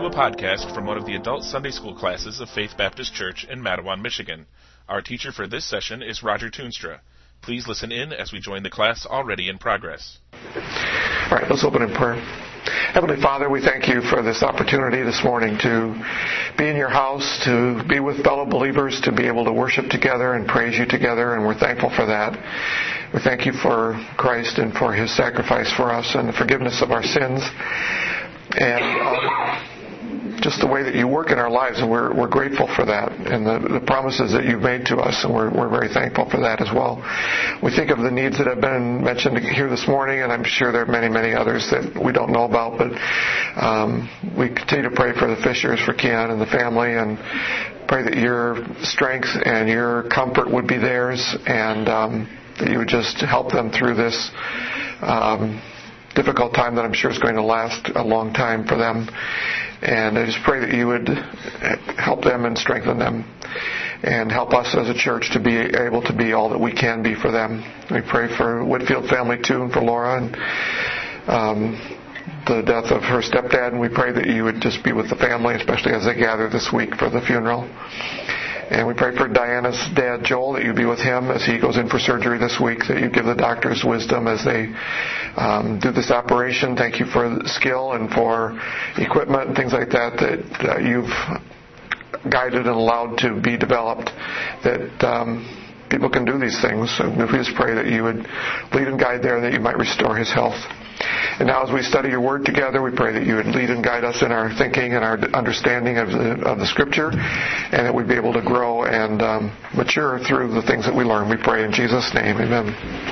a podcast from one of the adult Sunday school classes of Faith Baptist Church in Mattawan, Michigan. Our teacher for this session is Roger Toonstra. Please listen in as we join the class already in progress. All right, let's open in prayer. Heavenly Father, we thank you for this opportunity this morning to be in your house, to be with fellow believers, to be able to worship together and praise you together, and we're thankful for that. We thank you for Christ and for his sacrifice for us and the forgiveness of our sins and just the way that you work in our lives, and we're grateful for that and the promises that you've made to us, and we're very thankful for that as well. We think of the needs that have been mentioned here this morning, and I'm sure there are many, many others that we don't know about, but we continue to pray for the Fishers, for Keon and the family, and pray that your strength and your comfort would be theirs, and that you would just help them through this difficult time that I'm sure is going to last a long time for them. And I just pray that you would help them and strengthen them and help us as a church to be able to be all that we can be for them. We pray for Whitfield family too, and for Laura and the death of her stepdad, and we pray that you would just be with the family, especially as they gather this week for the funeral. And we pray for Diana's dad, Joel, that you be with him as he goes in for surgery this week, that you give the doctors wisdom as they do this operation. Thank you for the skill and for equipment and things like that you've guided and allowed to be developed, that people can do these things. So we just pray that you would lead and guide there, that you might restore his health. And now as we study your word together, we pray that you would lead and guide us in our thinking and our understanding of the Scripture, and that we'd be able to grow and mature through the things that we learn. We pray in Jesus' name. Amen.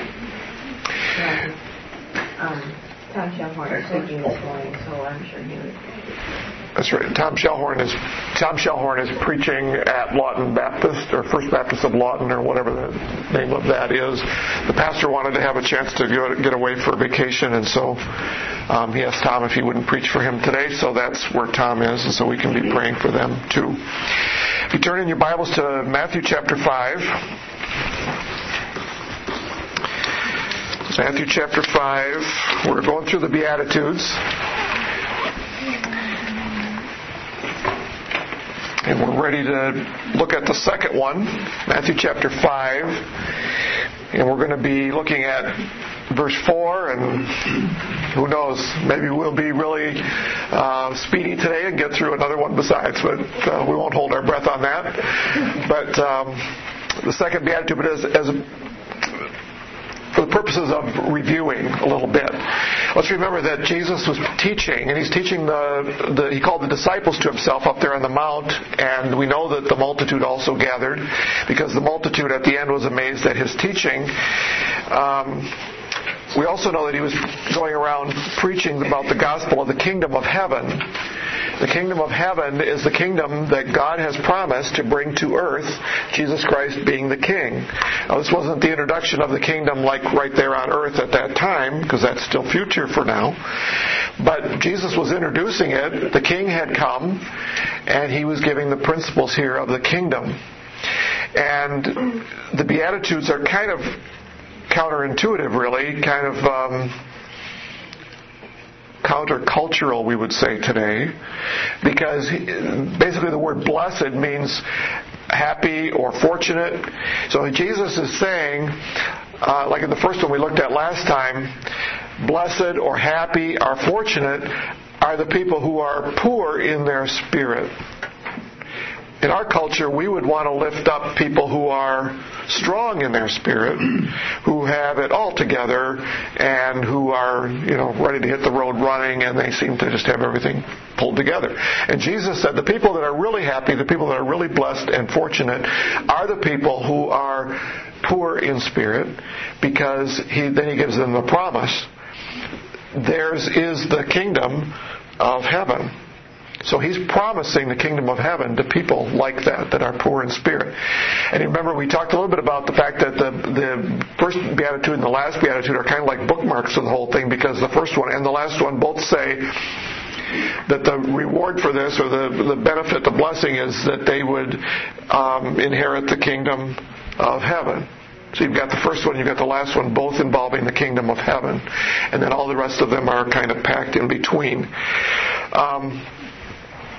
Tom Shellhorn is speaking this morning, so I'm sure he would. That's right. Tom Shellhorn is preaching at Lawton Baptist, or First Baptist of Lawton, or whatever the name of that is. The pastor wanted to have a chance to get away for vacation, and so he asked Tom if he wouldn't preach for him today. So that's where Tom is, and so we can be praying for them too. If you turn in your Bibles to Matthew chapter 5. Matthew chapter 5. We're going through the Beatitudes. And we're ready to look at the second one, Matthew chapter 5. And we're going to be looking at verse 4, and who knows, maybe we'll be really speedy today and get through another one besides, but we won't hold our breath on that. But the second Beatitude, but for the purposes of reviewing a little bit, let's remember that Jesus was teaching, and he's teaching he called the disciples to himself up there on the mount, and we know that the multitude also gathered, because the multitude at the end was amazed at his teaching. We also know that he was going around preaching about the gospel of the kingdom of heaven. The kingdom of heaven is the kingdom that God has promised to bring to earth, Jesus Christ being the king. Now, this wasn't the introduction of the kingdom like right there on earth at that time, because that's still future for now. But Jesus was introducing it. The king had come, and he was giving the principles here of the kingdom. And the Beatitudes are kind of counterintuitive, really, kind of countercultural, we would say today, because basically the word blessed means happy or fortunate. So Jesus is saying, like in the first one we looked at last time, blessed or happy or fortunate are the people who are poor in their spirit. In our culture, we would want to lift up people who are strong in their spirit, who have it all together, and who are, ready to hit the road running, and they seem to just have everything pulled together. And Jesus said the people that are really happy, the people that are really blessed and fortunate, are the people who are poor in spirit, because then he gives them the promise. Theirs is the kingdom of heaven. So he's promising the kingdom of heaven to people like that are poor in spirit. And remember, we talked a little bit about the fact that the first Beatitude and the last Beatitude are kind of like bookmarks of the whole thing, because the first one and the last one both say that the reward for this, or the benefit, the blessing, is that they would inherit the kingdom of heaven. So you've got the first one, you've got the last one, both involving the kingdom of heaven. And then all the rest of them are kind of packed in between.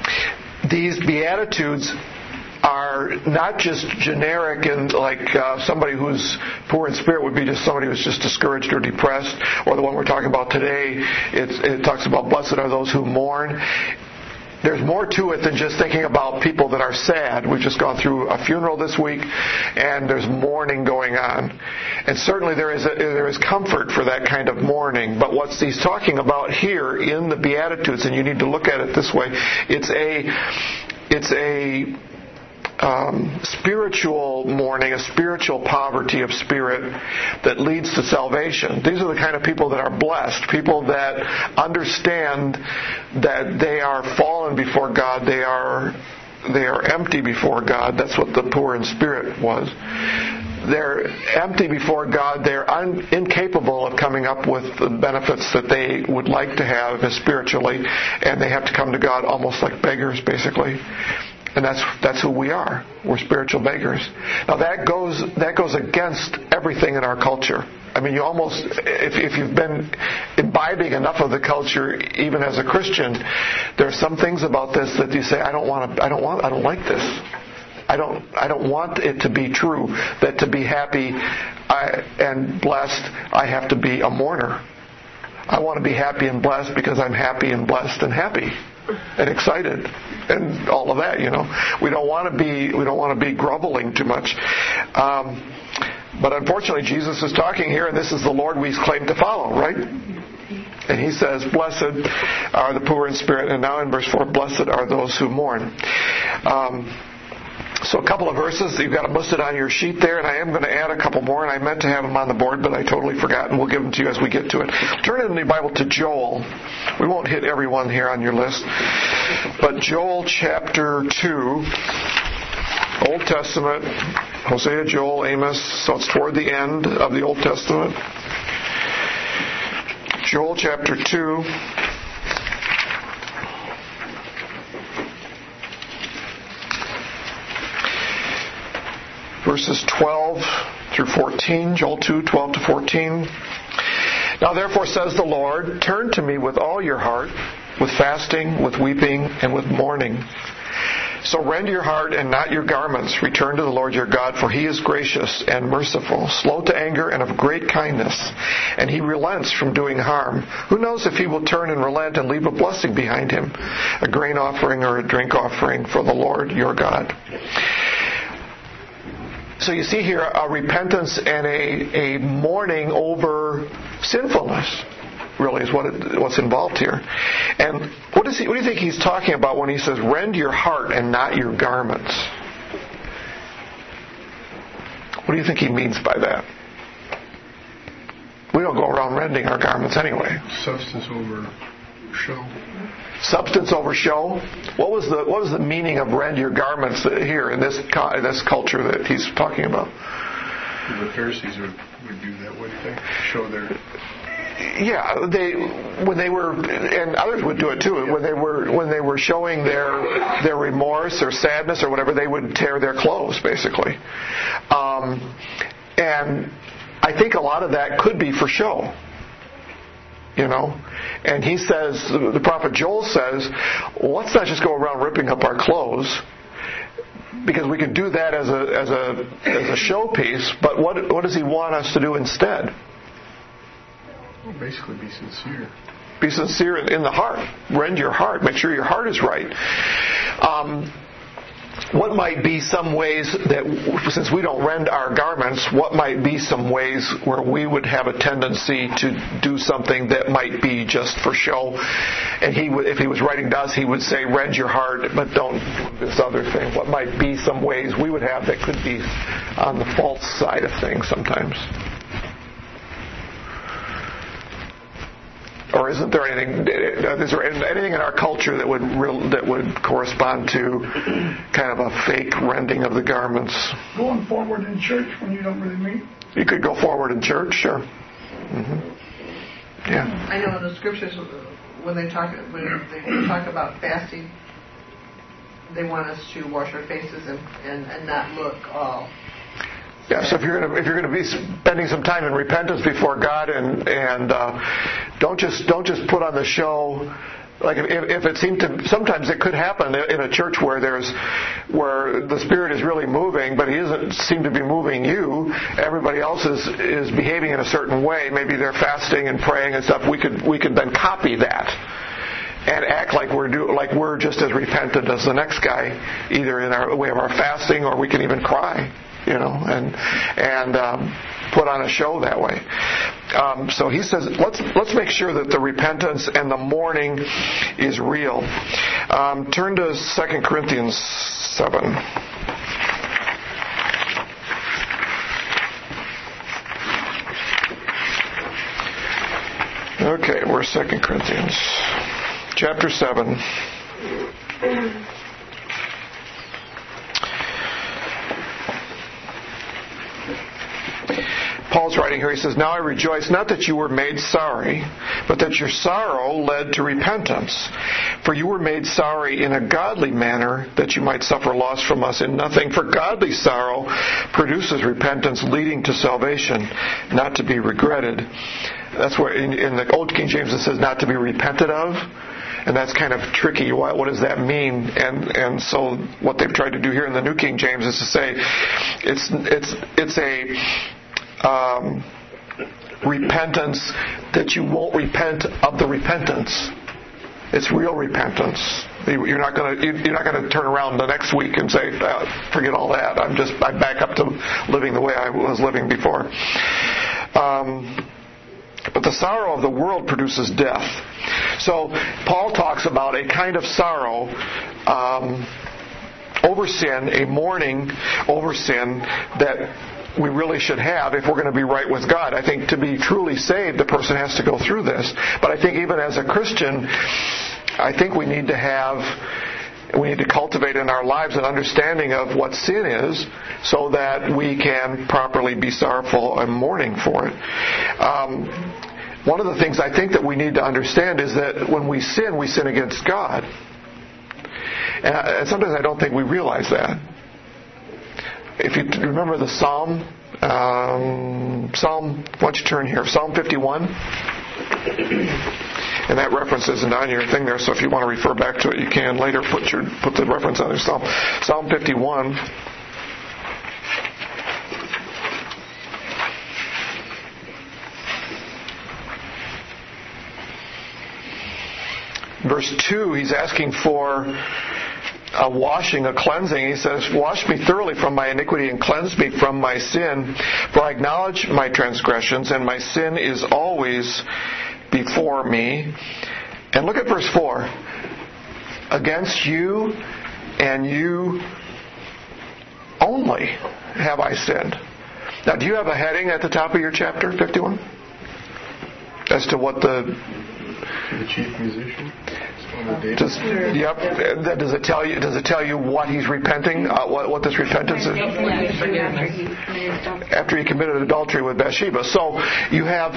these Beatitudes are not just generic and like somebody who's poor in spirit would be just somebody who's just discouraged or depressed, or the one we're talking about today, it talks about blessed are those who mourn. There's more to it than just thinking about people that are sad. We've just gone through a funeral this week, and there's mourning going on. And certainly there is comfort for that kind of mourning. But what he's talking about here in the Beatitudes, and you need to look at it this way, it's a spiritual mourning, a spiritual poverty of spirit that leads to salvation. These are the kind of people that are blessed, people that understand that they are fallen before God, they are empty before God. That's what the poor in spirit was. They're empty before God. They're incapable of coming up with the benefits that they would like to have spiritually, and they have to come to God almost like beggars, basically. And that's who we are. We're spiritual beggars. Now that goes against everything in our culture. I mean, you almost, if you've been imbibing enough of the culture, even as a Christian, there are some things about this that you say, I don't like this. I don't want it to be true that to be happy and blessed, I have to be a mourner. I want to be happy and blessed because I'm happy and blessed and happy and excited and all of that, you know. We don't want to be groveling too much. But unfortunately, Jesus is talking here, and this is the Lord we claim to follow, right? And he says, blessed are the poor in spirit. And now in verse 4, blessed are those who mourn. So a couple of verses, you've got them listed on your sheet there, and I am going to add a couple more, and I meant to have them on the board, but I totally forgot, and we'll give them to you as we get to it. Turn in the Bible to Joel. We won't hit everyone here on your list, but Joel chapter 2, Old Testament, Hosea, Joel, Amos, so it's toward the end of the Old Testament. Joel chapter 2. Verses 12 through 14, Joel 2, 12 to 14. Now therefore says the Lord, turn to me with all your heart, with fasting, with weeping, and with mourning. So rend your heart and not your garments. Return to the Lord your God, for he is gracious and merciful, slow to anger and of great kindness, and he relents from doing harm. Who knows if he will turn and relent and leave a blessing behind him, a grain offering or a drink offering for the Lord your God. So you see here a repentance and a mourning over sinfulness, really, is what's involved here. And what do you think he's talking about when he says, rend your heart and not your garments? What do you think he means by that? We don't go around rending our garments anyway. Substance over show. Substance over show. What was the meaning of rend your garments here in this culture that he's talking about? The Pharisees would do that, wouldn't they? Show their. Yeah, when they were, and others would do it too. Yeah. When they were showing their remorse or sadness or whatever, they would tear their clothes basically. And I think a lot of that could be for show. You know, and he says, the prophet Joel says, well, let's not just go around ripping up our clothes, because we could do that as a showpiece. But what does he want us to do instead? Well, basically, be sincere. Be sincere in the heart. Rend your heart. Make sure your heart is right. What might be some ways that, since we don't rend our garments, what might be some ways where we would have a tendency to do something that might be just for show? And if he was writing to us, he would say, rend your heart, but don't do this other thing. What might be some ways we would have that could be on the false side of things sometimes? Or isn't there anything? Is there anything in our culture that would correspond to kind of a fake rending of the garments? Going forward in church when you don't really meet. You could go forward in church, sure. Mm-hmm. Yeah. I know in the scriptures when they talk about fasting, they want us to wash our faces and not look all. Yeah, so if you're going to be spending some time in repentance before God and don't just put on the show Like if it seemed to, sometimes it could happen in a church where the Spirit is really moving, but He doesn't seem to be moving you. Everybody else is behaving in a certain way. Maybe they're fasting and praying and stuff. We could then copy that and act like we're just as repentant as the next guy, either in our way of our fasting, or we can even cry, and put on a show that way. So he says, let's make sure that the repentance and the mourning is real. Turn to 2 Corinthians 7. Okay, we're 2 Corinthians chapter 7. Paul's writing here, he says, "Now I rejoice not that you were made sorry, but that your sorrow led to repentance. For you were made sorry in a godly manner, that you might suffer loss from us in nothing. For godly sorrow produces repentance, leading to salvation, not to be regretted." That's where in the Old King James it says not to be repented of. And that's kind of tricky. What does that mean? And so what they've tried to do here in the New King James is to say it's a repentance that you won't repent of the repentance. It's real repentance. You're not going to turn around the next week and say, "Forget all that. I'm back up to living the way I was living before." But the sorrow of the world produces death. So Paul talks about a kind of sorrow over sin, a mourning over sin that we really should have if we're going to be right with God. I think to be truly saved, the person has to go through this. But I think even as a Christian, I think we need to cultivate in our lives an understanding of what sin is so that we can properly be sorrowful and mourning for it. One of the things I think that we need to understand is that when we sin against God. And sometimes I don't think we realize that. If you remember the Psalm, why don't you turn here, Psalm 51? And that reference isn't on your thing there, so if you want to refer back to it, you can later put the reference on there. Psalm 51. Verse 2, he's asking for a washing, a cleansing. He says, "Wash me thoroughly from my iniquity and cleanse me from my sin. For I acknowledge my transgressions, and my sin is always before me." And look at verse 4. "Against you and you only have I sinned." Now, do you have a heading at the top of your chapter 51? As to what the chief musician? Does it tell you what he's repenting? What this repentance is? After he committed adultery with Bathsheba. So you have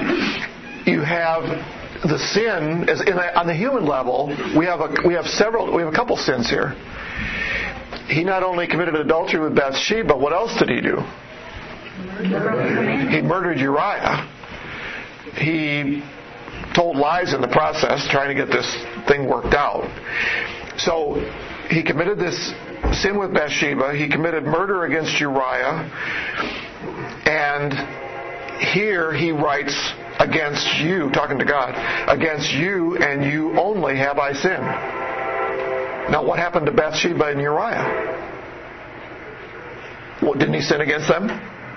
the sin on the human level. We have a couple sins here. He not only committed adultery with Bathsheba, what else did he do? He murdered Uriah. He told lies in the process, trying to get this thing worked out. So he committed this sin with Bathsheba. He committed murder against Uriah. And here he writes, "Against you," talking to God, "against you and you only have I sinned." Now what happened to Bathsheba and Uriah? Well, didn't he sin against them?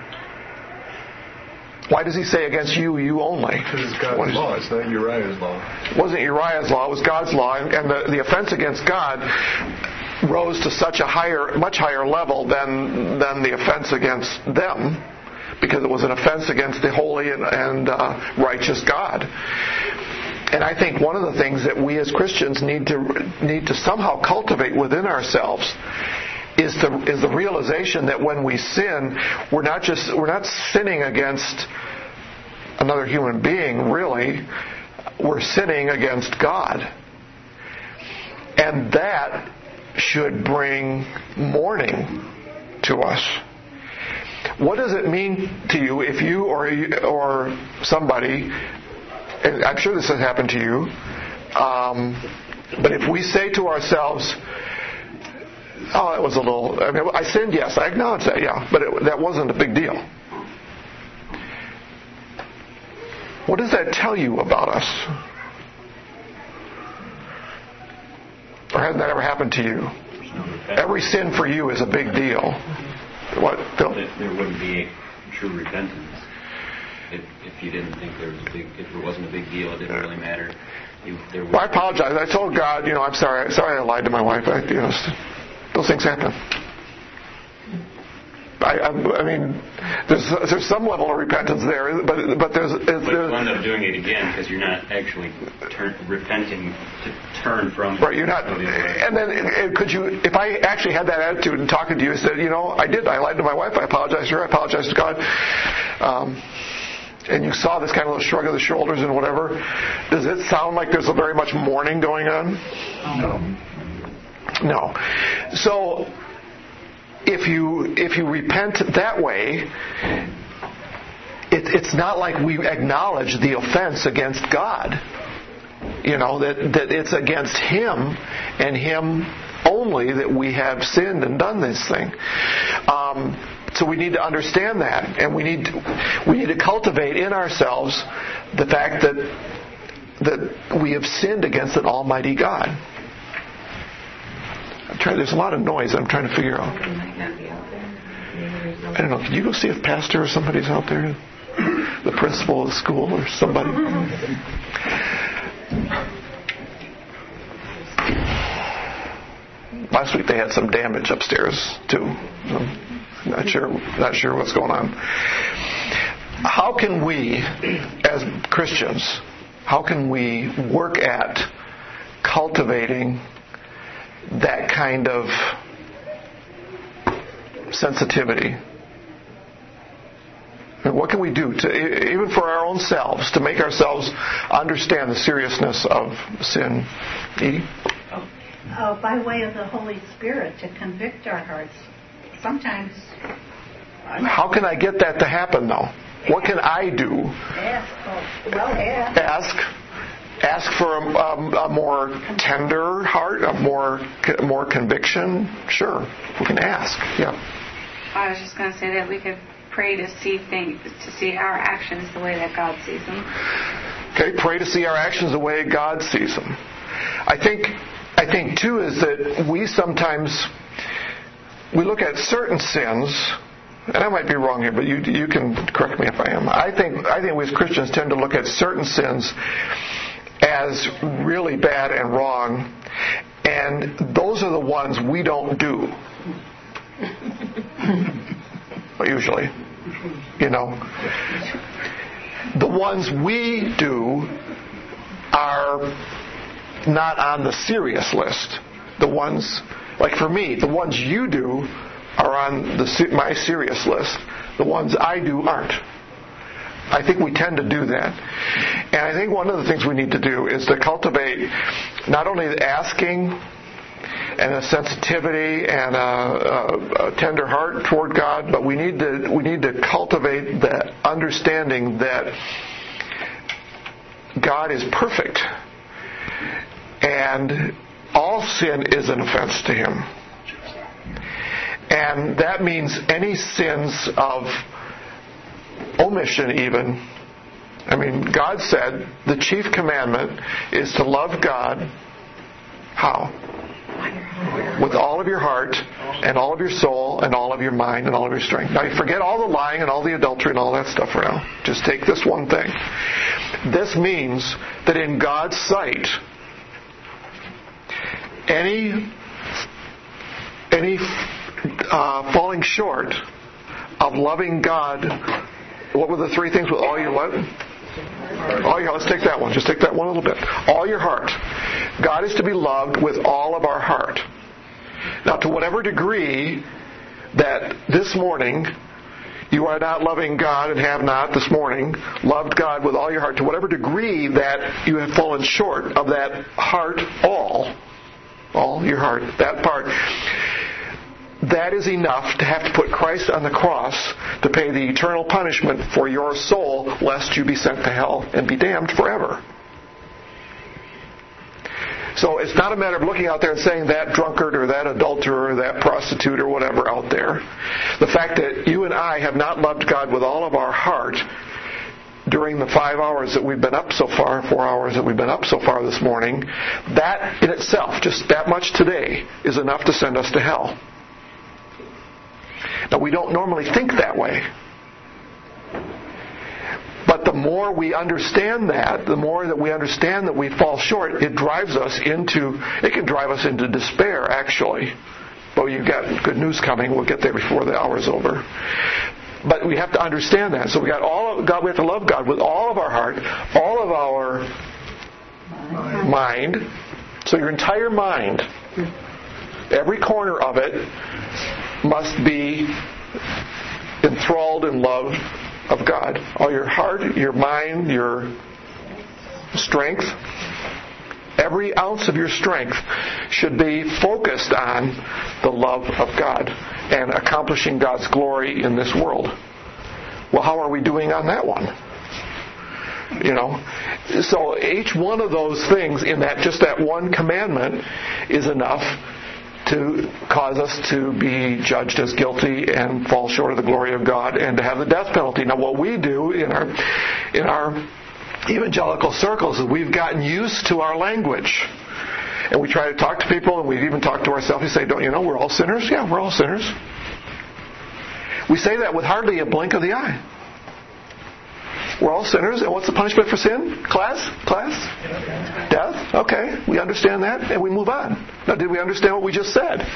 Why does he say against you, you only? Because it's God's law. It's not Uriah's law. It wasn't Uriah's law. It was God's law. And the offense against God rose to such a much higher level than the offense against them, because it was an offense against the holy and righteous God. And I think one of the things that we as Christians need to somehow cultivate within ourselves is the realization that when we sin, we're not sinning against another human being, really. We're sinning against God. And that should bring mourning to us. What does it mean to you if you or somebody, and I'm sure this has happened to you, But if we say to ourselves, oh, it was a little, I sinned, yes, I acknowledge that, yeah, but that wasn't a big deal. What does that tell you about us? Or hasn't that ever happened to you? Every sin for you is a big deal. What, Phil? There wouldn't be true repentance if you didn't think if it wasn't a big deal, it didn't really matter. Well, I apologize. I told God, I'm sorry I lied to my wife. Those things happen. I mean, there's some level of repentance there, but there's. But you end up doing it again because you're not actually repenting to turn from. Right, you're not. And then could you, if I actually had that attitude and talking to you, and said, I lied to my wife. I apologize to her. I apologize to God. And you saw this kind of little shrug of the shoulders and whatever. Does it sound like there's a very much mourning going on? No. So if you repent that way, it's not like we acknowledge the offense against God. That it's against Him and Him only that we have sinned and done this thing. So we need to understand that, and we need to cultivate in ourselves the fact that we have sinned against an almighty God. There's a lot of noise I'm trying to figure out. I don't know. Can you go see if Pastor or somebody's out there? The principal of the school or somebody? Last week they had some damage upstairs too. Not sure what's going on. How can we, as Christians, work at cultivating that kind of sensitivity? And what can we do to, even for our own selves, to make ourselves understand the seriousness of sin? Edie? By way of the Holy Spirit to convict our hearts. Sometimes. How can I get that to happen, though? What can I do? Ask for a more tender heart, a more conviction. Sure, we can ask. Yeah. I was just going to say that we could pray to see our actions the way that God sees them. Okay, pray to see our actions the way God sees them. I think too is that we sometimes look at certain sins, and I might be wrong here, but you can correct me if I am. I think we as Christians tend to look at certain sins as really bad and wrong, and those are the ones we don't do. Usually, the ones we do are not on the serious list. The ones, like for me, the ones you do are on my serious list. The ones I do aren't. I think we tend to do that. And I think one of the things we need to do is to cultivate not only the asking and a sensitivity and a tender heart toward God, but we need to cultivate the understanding that God is perfect. And all sin is an offense to Him. And that means any sins of omission even. I mean, God said the chief commandment is to love God. How? With all of your heart and all of your soul and all of your mind and all of your strength. Now you forget all the lying and all the adultery and all that stuff for now. Just take this one thing. This means that in God's sight, any falling short of loving God, what were the three things with all your what? All your, let's take that one. Just take that one a little bit. All your heart. God is to be loved with all of our heart. Now, to whatever degree that this morning you are not loving God and have not this morning loved God with all your heart, to whatever degree that you have fallen short of that heart, all your heart, that part, that is enough to have to put Christ on the cross to pay the eternal punishment for your soul, lest you be sent to hell and be damned forever. So it's not a matter of looking out there and saying that drunkard or that adulterer or that prostitute or whatever out there. The fact that you and I have not loved God with all of our heart during the 5 hours that we've been up so far, 4 hours that we've been up so far this morning, that in itself, just that much today, is enough to send us to hell. Now, we don't normally think that way. But the more we understand that, the more that we understand that we fall short, it can drive us into despair, actually. But you've got good news coming. We'll get there before the hour's over. But we have to understand that. So we got all of God. We have to love God with all of our heart, all of our mind. So your entire mind, every corner of it, must be enthralled in love of God. All your heart, your mind, your strength, every ounce of your strength should be focused on the love of God and accomplishing God's glory in this world. Well, how are we doing on that one? So each one of those things in that one commandment is enough to cause us to be judged as guilty and fall short of the glory of God and to have the death penalty. Now, what we do in our evangelical circles is we've gotten used to our language. And we try to talk to people, and we've even talked to ourselves. We say, don't you know we're all sinners? Yeah, we're all sinners. We say that with hardly a blink of the eye. We're all sinners, and what's the punishment for sin? Class? Death? Okay, we understand that, and we move on. Now, did we understand what we just said?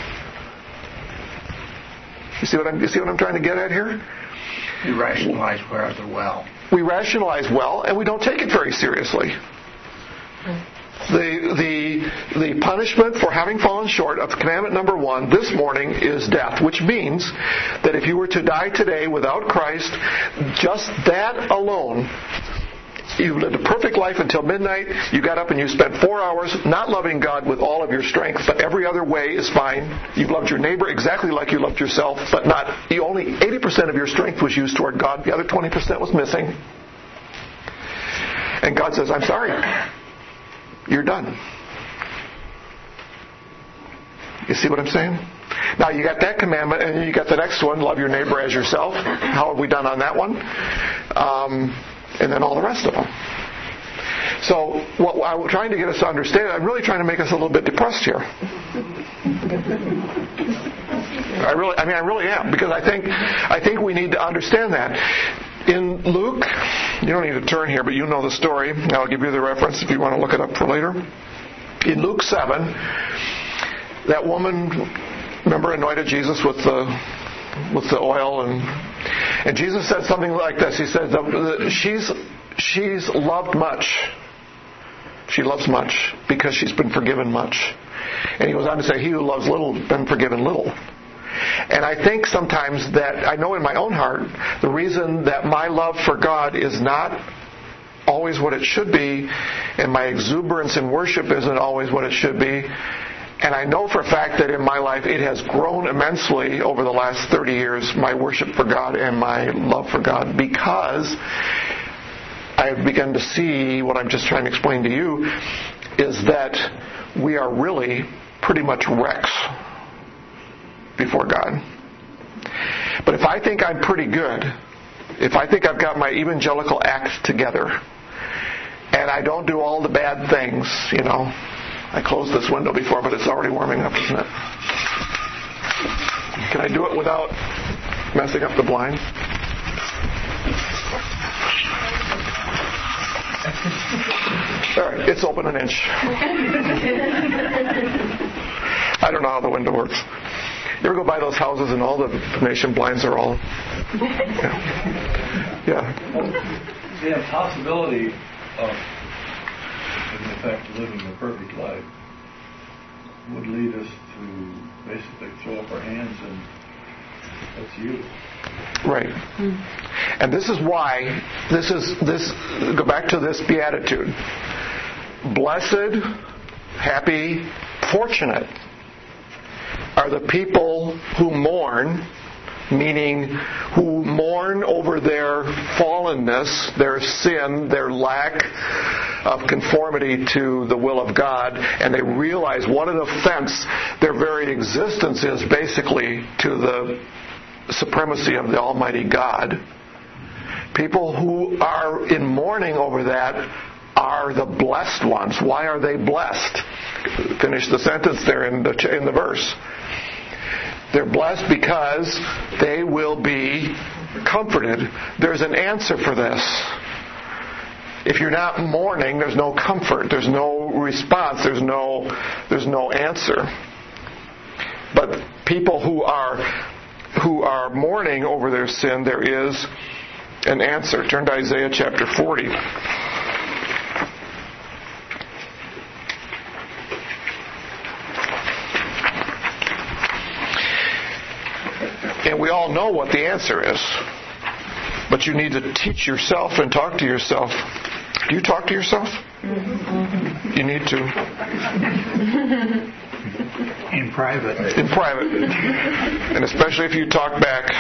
You see what I'm trying to get at here? You rationalize rather well. We rationalize well, and we don't take it very seriously. The punishment for having fallen short of commandment number 1 this morning is death, which means that if you were to die today without Christ, just that alone, you lived a perfect life until midnight, you got up and you spent 4 hours not loving God with all of your strength, but every other way is fine. You've loved your neighbor exactly like you loved yourself, but only 80% of your strength was used toward God, the other 20% was missing. And God says, I'm sorry. You're done. You see what I'm saying? Now you got that commandment, and then you got the next one, love your neighbor as yourself. How have we done on that one? And then all the rest of them. So what I'm trying to get us to understand, I'm really trying to make us a little bit depressed here. I really am, because I think we need to understand that. In Luke, you don't need to turn here, but you know the story. I'll give you the reference if you want to look it up for later. In Luke 7, that woman, remember, anointed Jesus with the oil, and Jesus said something like this. He said, she's loved much. She loves much because she's been forgiven much. And he goes on to say, he who loves little has been forgiven little. And I think sometimes that, I know in my own heart, the reason that my love for God is not always what it should be, and my exuberance in worship isn't always what it should be, and I know for a fact that in my life it has grown immensely over the last 30 years, my worship for God and my love for God, because I've begun to see what I'm just trying to explain to you, is that we are really pretty much wrecks before God. But if I think I'm pretty good, if I think I've got my evangelical act together, and I don't do all the bad things, I closed this window before, but it's already warming up, isn't it? Can I do it without messing up the blind? All right, it's open an inch. I don't know how the window works. You ever go by those houses and all the Venetian blinds are all... Yeah. The possibility of, in effect, living the perfect life would lead us to basically throw up our hands and that's you. Right. And this is why, go back to this beatitude. Blessed, happy, fortunate are the people who mourn, meaning who mourn over their fallenness, their sin, their lack of conformity to the will of God, and they realize what an offense their very existence is basically to the supremacy of the Almighty God. People who are in mourning over that are the blessed ones. Why are they blessed? Finish the sentence there in the verse. They're blessed because they will be comforted. There's an answer for this. If you're not mourning, there's no comfort. There's no response. There's no answer. But people who are mourning over their sin, there is an answer. Turn to Isaiah chapter 40. And we all know what the answer is. But you need to teach yourself and talk to yourself. Do you talk to yourself? Mm-hmm. You need to. In private. In private. And especially if you talk back.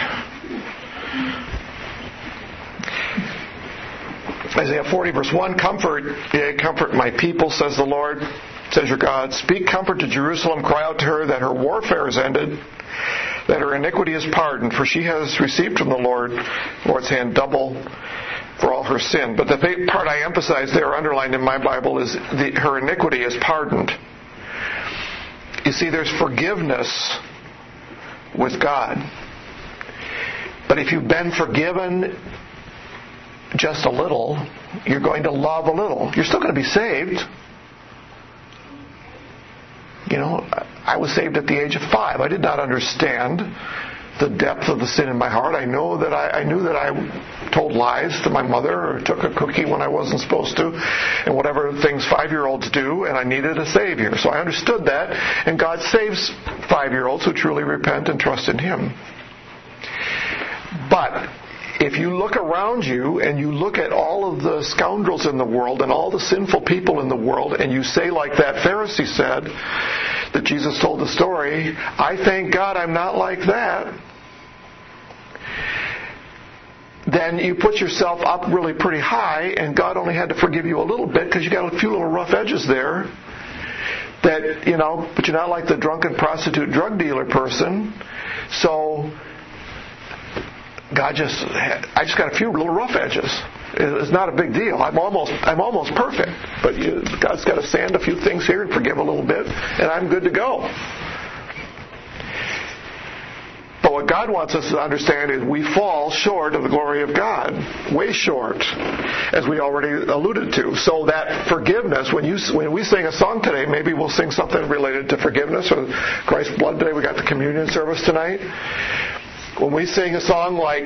Isaiah 40 verse 1, comfort my people, says the Lord, says your God. Speak comfort to Jerusalem, cry out to her that her warfare is ended, that her iniquity is pardoned, for she has received from the Lord's hand double for all her sin. But the part I emphasize there, underlined in my Bible, is her iniquity is pardoned. You see, there's forgiveness with God. But if you've been forgiven just a little, you're going to love a little. You're still going to be saved. You know, I was saved at the age of 5. I did not understand the depth of the sin in my heart. I knew that I told lies to my mother or took a cookie when I wasn't supposed to, and whatever things 5-year-olds do, and I needed a Savior. So I understood that, and God saves 5-year-olds who truly repent and trust in Him. But if you look around you and you look at all of the scoundrels in the world and all the sinful people in the world, and you say like that Pharisee said, that Jesus told the story, I thank God I'm not like that, then you put yourself up really pretty high, and God only had to forgive you a little bit because you got a few little rough edges there. That, you know, but you're not like the drunken prostitute drug dealer person. So I just got a few little rough edges. It's not a big deal. I'm almost perfect. But God's got to sand a few things here and forgive a little bit, and I'm good to go. But what God wants us to understand is we fall short of the glory of God, way short, as we already alluded to. So that forgiveness, when we sing a song today, maybe we'll sing something related to forgiveness or Christ's blood today. We got the communion service tonight. When we sing a song like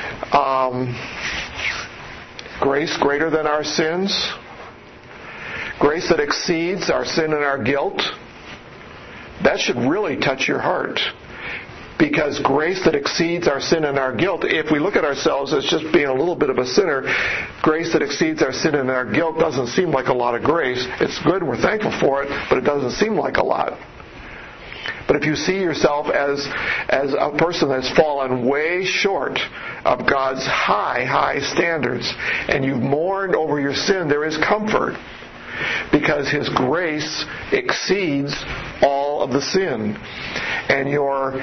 grace greater than our sins, grace that exceeds our sin and our guilt, that should really touch your heart. Because grace that exceeds our sin and our guilt, if we look at ourselves as just being a little bit of a sinner, grace that exceeds our sin and our guilt doesn't seem like a lot of grace. It's good, we're thankful for it, but it doesn't seem like a lot. But if you see yourself as a person that's fallen way short of God's high standards, and you've mourned over your sin, there is comfort. Because His grace exceeds all of the sin. And your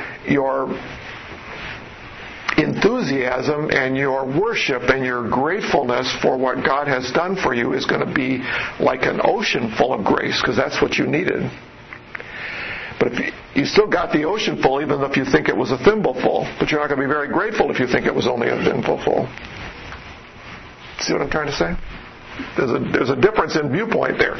enthusiasm and your worship and your gratefulness for what God has done for you is going to be like an ocean full of grace, because that's what you needed. But if you still got the ocean full, even if you think it was a thimble full. But you're not going to be very grateful if you think it was only a thimble full. See what I'm trying to say? There's a difference in viewpoint there.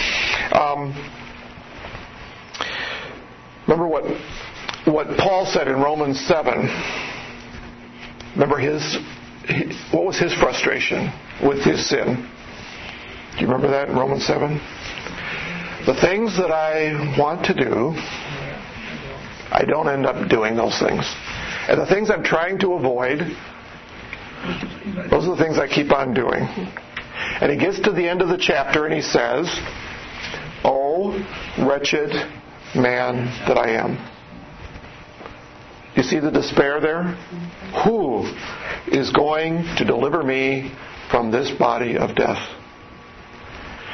Remember what Paul said in Romans 7. Remember what was his frustration with his sin? Do you remember that in Romans 7? The things that I want to do, I don't end up doing those things. And the things I'm trying to avoid, those are the things I keep on doing. And he gets to the end of the chapter and he says, "Oh, wretched man that I am." You see the despair there? Who is going to deliver me from this body of death?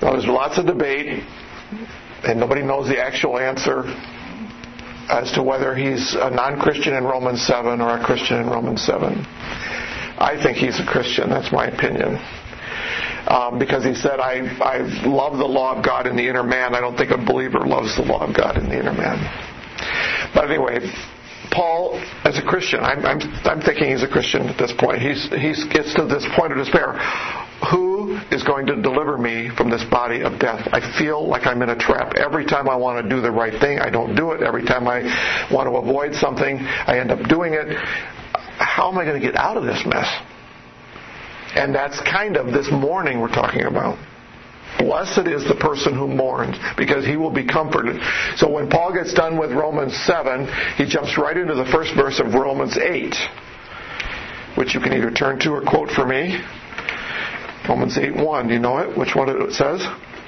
Now, there's lots of debate, and nobody knows the actual answer as to whether he's a non-Christian in Romans 7 or a Christian in Romans 7. I think he's a Christian. That's my opinion. Because he said, I love the law of God in the inner man. I don't think a believer loves the law of God in the inner man. But anyway, Paul, as a Christian, I'm thinking he's a Christian at this point. He gets to this point of despair. Who is going to deliver me from this body of death? I feel like I'm in a trap. Every time I want to do the right thing, I don't do it. Every time I want to avoid something, I end up doing it. How am I going to get out of this mess? And that's kind of this mourning we're talking about. Blessed is the person who mourns, because he will be comforted. So when Paul gets done with Romans 7, he jumps right into the first verse of Romans 8, which you can either turn to or quote for me. Romans 8:1. Do you know it? Which one it says?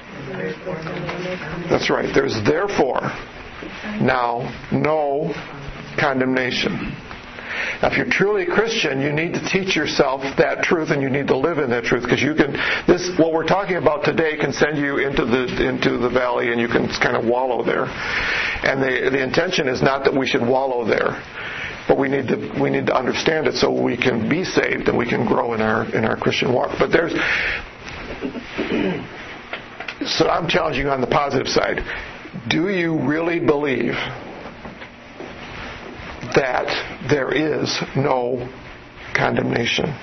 That's right. There's therefore now no condemnation. Now, if you're truly a Christian, you need to teach yourself that truth, and you need to live in that truth, because what we're talking about today can send you into the valley, and you can kind of wallow there. And the intention is not that we should wallow there, but we need to understand it so we can be saved and we can grow in our Christian walk. But so I'm challenging you on the positive side. Do you really believe that there is no condemnation?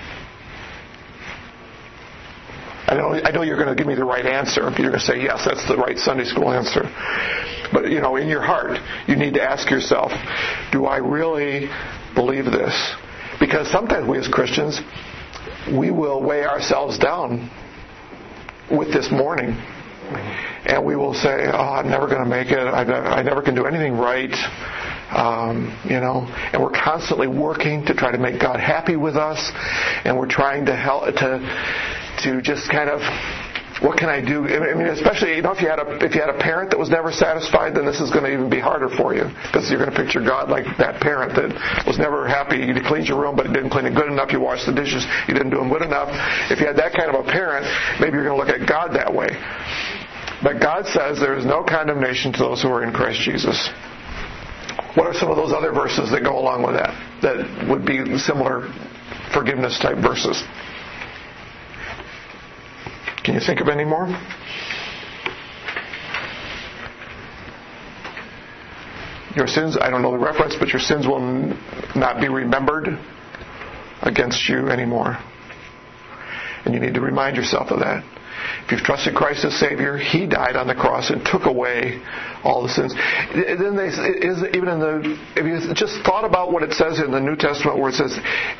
I know you're going to give me the right answer. You're going to say, yes, that's the right Sunday school answer. But, in your heart, you need to ask yourself, do I really believe this? Because sometimes we as Christians, we will weigh ourselves down with this mourning. And we will say, I'm never going to make it. I never can do anything right. And we're constantly working to try to make God happy with us, and we're trying to help to just kind of, what can I do? I mean, especially if you had a parent that was never satisfied, then this is going to even be harder for you, because you're going to picture God like that parent that was never happy. You cleaned your room, but it didn't clean it good enough. You washed the dishes, you didn't do them good enough. If you had that kind of a parent, maybe you're going to look at God that way. But God says there is no condemnation to those who are in Christ Jesus. What are some of those other verses that go along with that would be similar forgiveness type verses? Can you think of any more? Your sins, I don't know the reference, but your sins will not be remembered against you anymore. And you need to remind yourself of that. If you've trusted Christ as Savior, He died on the cross and took away all the sins. Then if you just thought about what it says in the New Testament, where it says,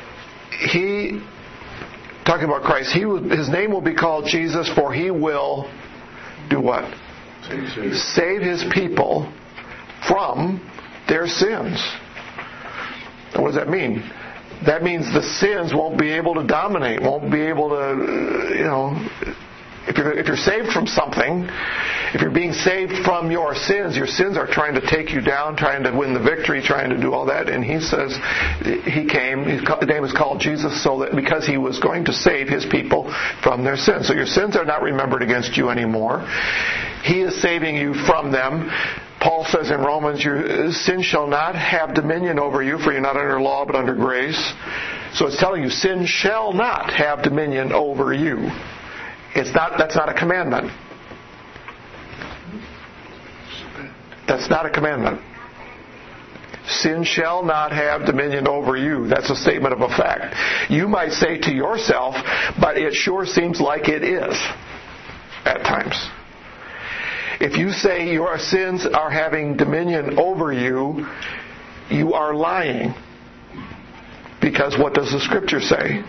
talking about Christ, His name will be called Jesus, for He will do what? Save His people from their sins. And what does that mean? That means the sins won't be able to dominate, won't be able to, if you're saved from something, if you're being saved from your sins are trying to take you down, trying to win the victory, trying to do all that. And He says He came, His name is called Jesus, so that because He was going to save His people from their sins. So your sins are not remembered against you anymore. He is saving you from them. Paul says in Romans, your sin shall not have dominion over you, for you're not under law but under grace. So it's telling you, sin shall not have dominion over you. That's not a commandment. That's not a commandment. Sin shall not have dominion over you. That's a statement of a fact. You might say to yourself, but it sure seems like it is at times. If you say your sins are having dominion over you, you are lying. Because what does the Scripture say?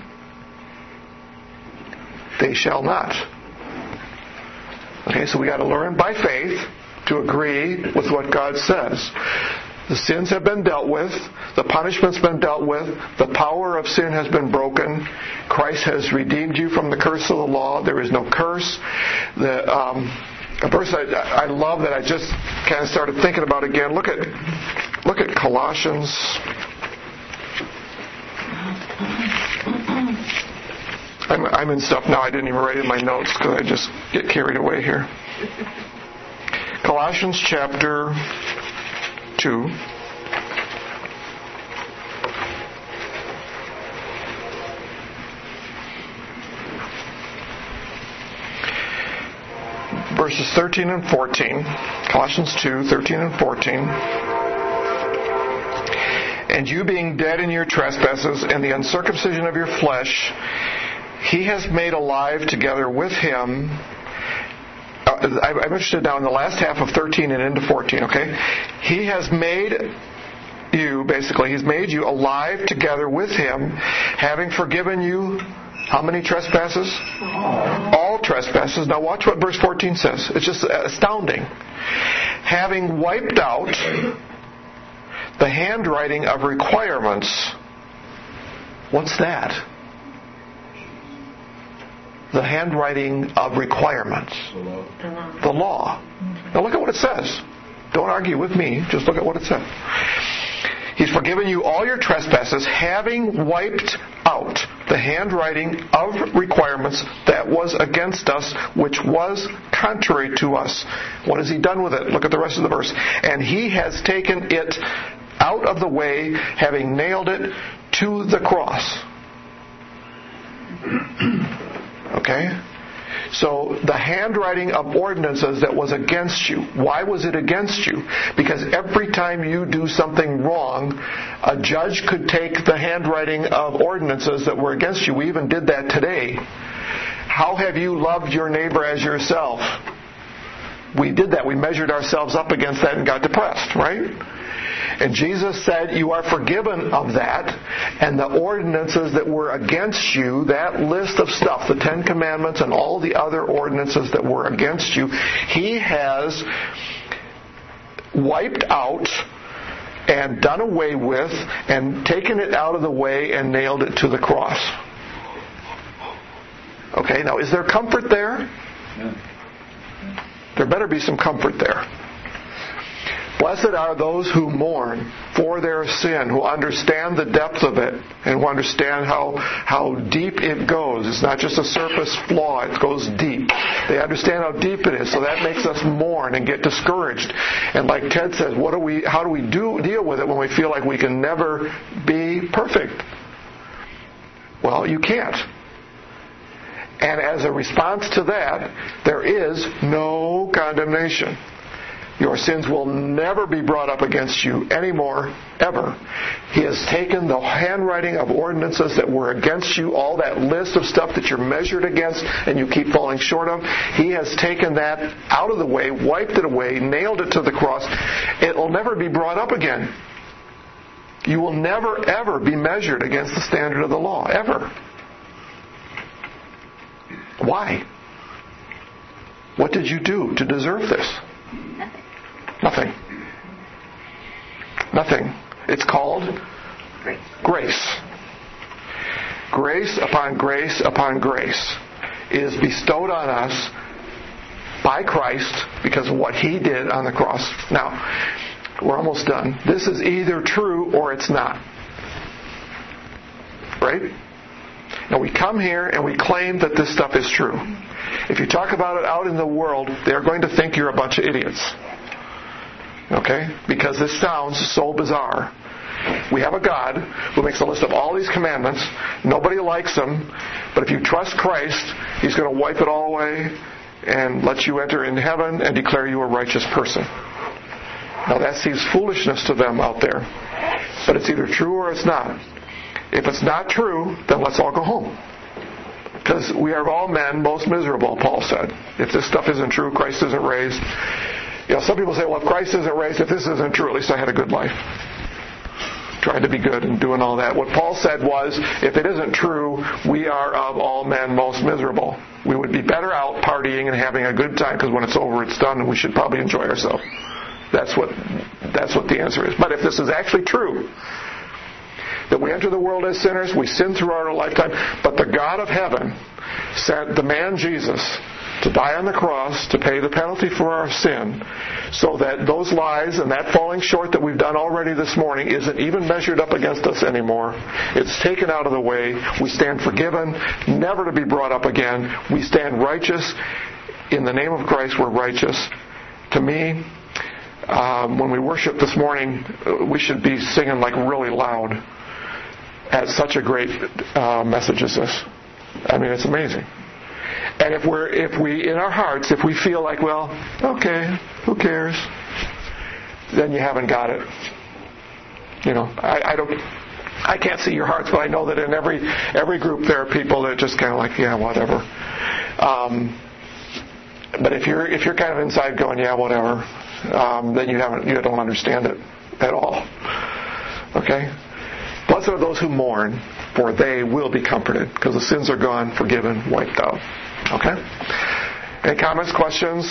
They shall not. Okay, so we got to learn by faith to agree with what God says. The sins have been dealt with. The punishment's been dealt with. The power of sin has been broken. Christ has redeemed you from the curse of the law. There is no curse. A verse I love that I just kind of started thinking about again. Look at Colossians. I'm in stuff now I didn't even write in my notes because I just get carried away here. Colossians chapter 2. Verses 13 and 14. Colossians 2, 13 and 14. And you being dead in your trespasses and the uncircumcision of your flesh, he has made alive together with him. I'm interested now in the last half of 13 and into 14, okay? He has made you, basically, he's made you alive together with him, having forgiven you how many trespasses? All trespasses. Now watch what verse 14 says. It's just astounding. Having wiped out the handwriting of requirements. What's that? The handwriting of requirements. The law. Now look at what it says. Don't argue with me. Just look at what it says. He's forgiven you all your trespasses, having wiped out the handwriting of requirements that was against us, which was contrary to us. What has he done with it? Look at the rest of the verse. And he has taken it out of the way, having nailed it to the cross. Okay? So the handwriting of ordinances that was against you. Why was it against you? Because every time you do something wrong, a judge could take the handwriting of ordinances that were against you. We even did that today. How have you loved your neighbor as yourself? We did that. We measured ourselves up against that and got depressed, right? And Jesus said, you are forgiven of that, and the ordinances that were against you, that list of stuff, the 10 Commandments and all the other ordinances that were against you, he has wiped out and done away with and taken it out of the way and nailed it to the cross. Okay, now is there comfort there? There better be some comfort there. Blessed are those who mourn for their sin, who understand the depth of it, and who understand how deep it goes. It's not just a surface flaw, it goes deep. They understand how deep it is, so that makes us mourn and get discouraged. And like Ted says, how do we deal with it when we feel like we can never be perfect? Well, you can't. And as a response to that, there is no condemnation. Your sins will never be brought up against you anymore, ever. He has taken the handwriting of ordinances that were against you, all that list of stuff that you're measured against and you keep falling short of. He has taken that out of the way, wiped it away, nailed it to the cross. It will never be brought up again. You will never, ever be measured against the standard of the law, ever. Why? What did you do to deserve this? Nothing. Nothing. It's called grace. Grace upon grace upon grace is bestowed on us by Christ because of what He did on the cross. Now, we're almost done. This is either true or it's not. Right? Now we come here and we claim that this stuff is true. If you talk about it out in the world, they're going to think you're a bunch of idiots. Okay? Because this sounds so bizarre. We have a God who makes a list of all these commandments. Nobody likes them. But if you trust Christ, He's going to wipe it all away and let you enter into heaven and declare you a righteous person. Now that seems foolishness to them out there. But it's either true or it's not. If it's not true, then let's all go home. Because we are all men most miserable, Paul said. If this stuff isn't true, Christ isn't raised. You know, some people say, well, if Christ isn't raised, if this isn't true, at least I had a good life. Trying to be good and doing all that. What Paul said was, if it isn't true, we are of all men most miserable. We would be better out partying and having a good time because when it's over, it's done and we should probably enjoy ourselves. That's what the answer is. But if this is actually true, that we enter the world as sinners, we sin throughout our lifetime, but the God of heaven sent the man Jesus to die on the cross, to pay the penalty for our sin, so that those lies and that falling short that we've done already this morning isn't even measured up against us anymore. It's taken out of the way. We stand forgiven, never to be brought up again. We stand righteous. In the name of Christ, we're righteous. To me, when we worship this morning, we should be singing like really loud at such a great message as this. I mean, it's amazing. And if we in our hearts, if we feel like, well, okay, who cares? Then you haven't got it. You know, I can't see your hearts, but I know that in every group there are people that just kind of like, yeah, whatever. But if you're kind of inside going, yeah, whatever, then you don't understand it at all. Okay? Blessed are those who mourn, for they will be comforted, because the sins are gone, forgiven, wiped out. Okay? Any comments, questions?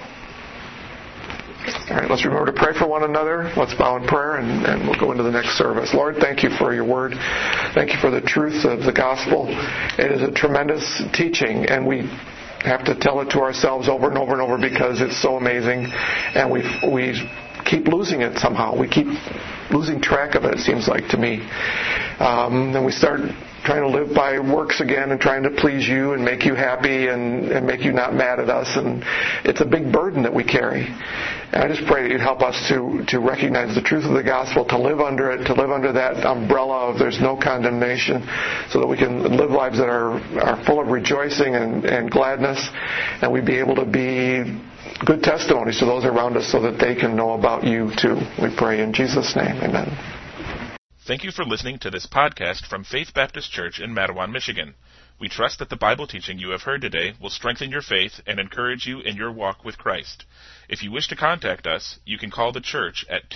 All right, let's remember to pray for one another. Let's bow in prayer, and we'll go into the next service. Lord, thank you for your word. Thank you for the truth of the gospel. It is a tremendous teaching, and we have to tell it to ourselves over and over and over because it's so amazing, and we keep losing it somehow. We keep losing track of it seems like to me. Then we start trying to live by works again and trying to please you and make you happy and make you not mad at us. And it's a big burden that we carry. And I just pray that you'd help us to recognize the truth of the gospel, to live under it, to live under that umbrella of there's no condemnation, so that we can live lives that are full of rejoicing and gladness, and we'd be able to be good testimonies to those around us so that they can know about you too. We pray in Jesus' name. Amen. Thank you for listening to this podcast from Faith Baptist Church in Matawan, Michigan. We trust that the Bible teaching you have heard today will strengthen your faith and encourage you in your walk with Christ. If you wish to contact us, you can call the church at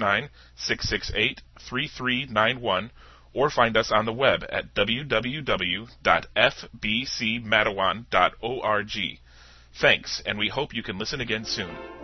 269-668-3391 or find us on the web at www.fbcmatawan.org. Thanks, and we hope you can listen again soon.